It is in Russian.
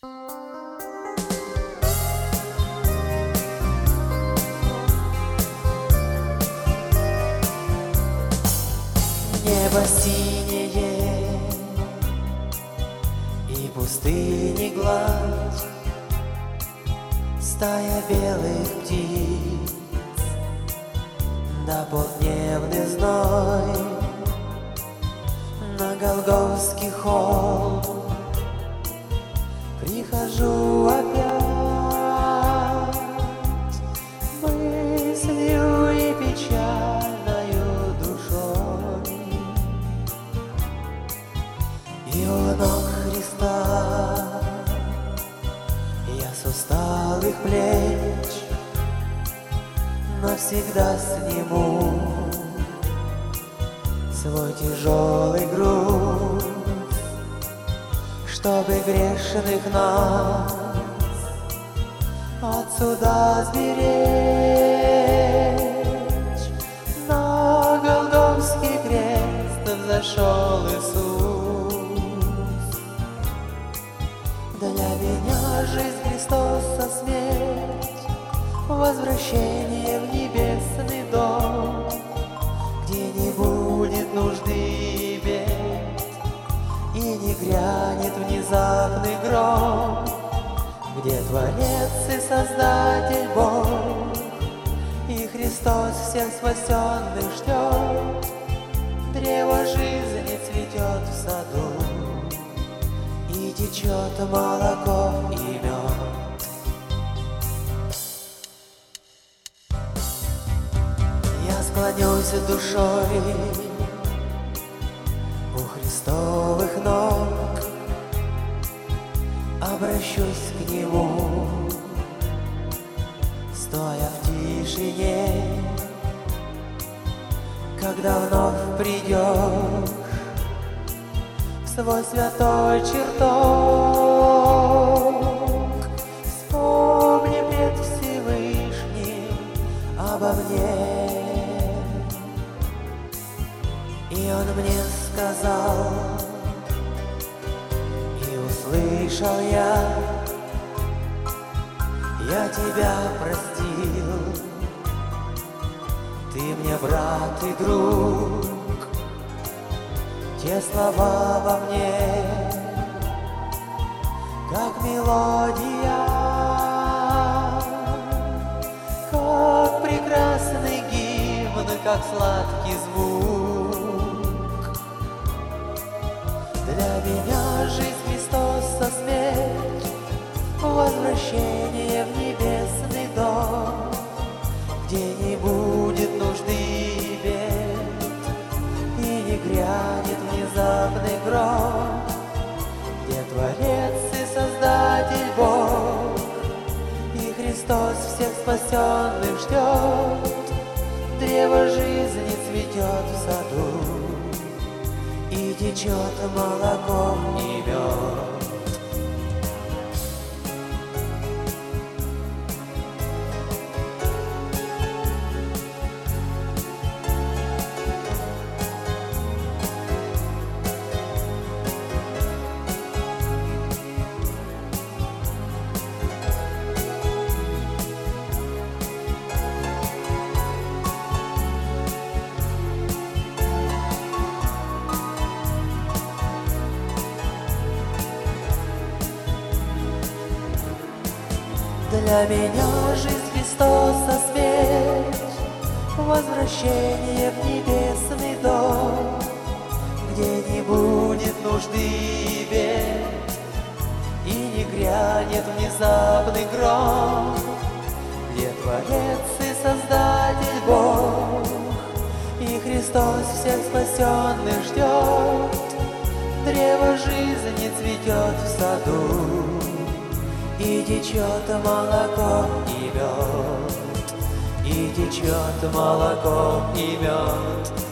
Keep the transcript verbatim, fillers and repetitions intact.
Небо синее и пустыни гладь, стая белых птиц, да полдневный зной на Голгофский холм. Прихожу опять мыслью и печальною душой, и у ног Христа я с усталых плеч навсегда сниму свой тяжелый груз, чтобы грешных нас отсюда сберечь. На Голгофский крест взошел Иисус. Для меня жизнь Христоса смерть, возвращение в небесный дом, где не будет нужды и бед, и не грянет внезапный гром, где Творец и Создатель Бог, и Христос всех спасенных ждет. Древо жизни цветет в саду, и течет молоко и мед. Я склонюсь душой у Христовых ног, обращусь к Нему, стоя в тишине. Когда вновь придешь в свой святой чертог, вспомни пред Всевышним обо мне. И Он мне сказал, и услышал я: я тебя простил, ты мне брат и друг. Те слова во мне, как мелодия, как прекрасный гимн, как сладкий звук. Для меня жизнь Христоса смерть, возвращение в небесный дом, где не будет нужды и бед, и не грянет внезапный гром, где Творец и Создатель Бог, и Христос всех спасенных ждет. Древо жизни цветет в саду, и течет молоком и мед. Для меня жизнь Христоса смерть, возвращение в небесный дом, где не будет нужды и бед, и не грянет внезапный гром, где Творец и Создатель Бог, и Христос всех спасенных ждет. Древо жизни цветет в саду, и течет молоко и мед, и течет молоко и мед.